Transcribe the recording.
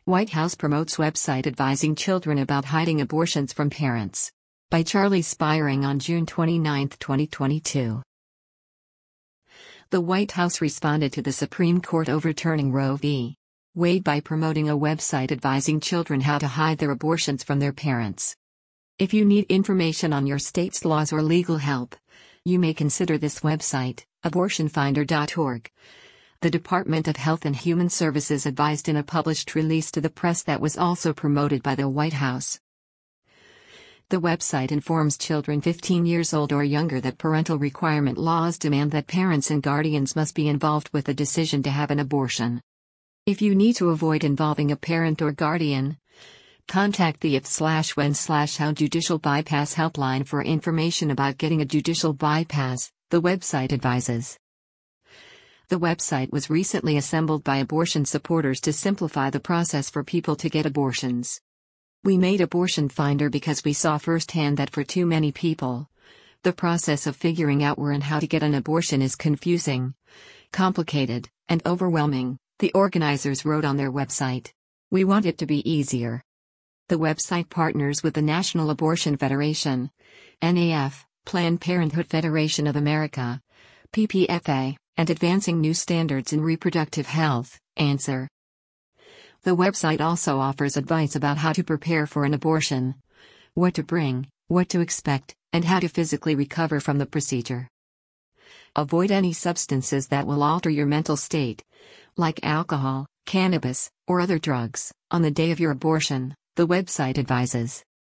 White House promotes website advising children about hiding abortions from parents. By Charlie Spiering on June 29, 2022. The White House responded to the Supreme Court overturning Roe v. Wade by promoting a website advising children how to hide their abortions from their parents. If you need information on your state's laws or legal help, you may consider this website, abortionfinder.org. The Department of Health and Human Services advised in a published release to the press that was also promoted by the White House. The website informs children 15 years old or younger that parental requirement laws demand that parents and guardians must be involved with the decision to have an abortion. If you need to avoid involving a parent or guardian, contact the if/when/how judicial bypass helpline for information about getting a judicial bypass, the website advises. The website was recently assembled by abortion supporters to simplify the process for people to get abortions. We made Abortion Finder because we saw firsthand that for too many people, the process of figuring out where and how to get an abortion is confusing, complicated, and overwhelming, the organizers wrote on their website. We want it to be easier. The website partners with the National Abortion Federation, NAF, Planned Parenthood Federation of America, PPFA, and Advancing New Standards in Reproductive Health, ANSWER. The website also offers advice about how to prepare for an abortion, what to bring, what to expect, and how to physically recover from the procedure. Avoid any substances that will alter your mental state, like alcohol, cannabis, or other drugs, on the day of your abortion, the website advises.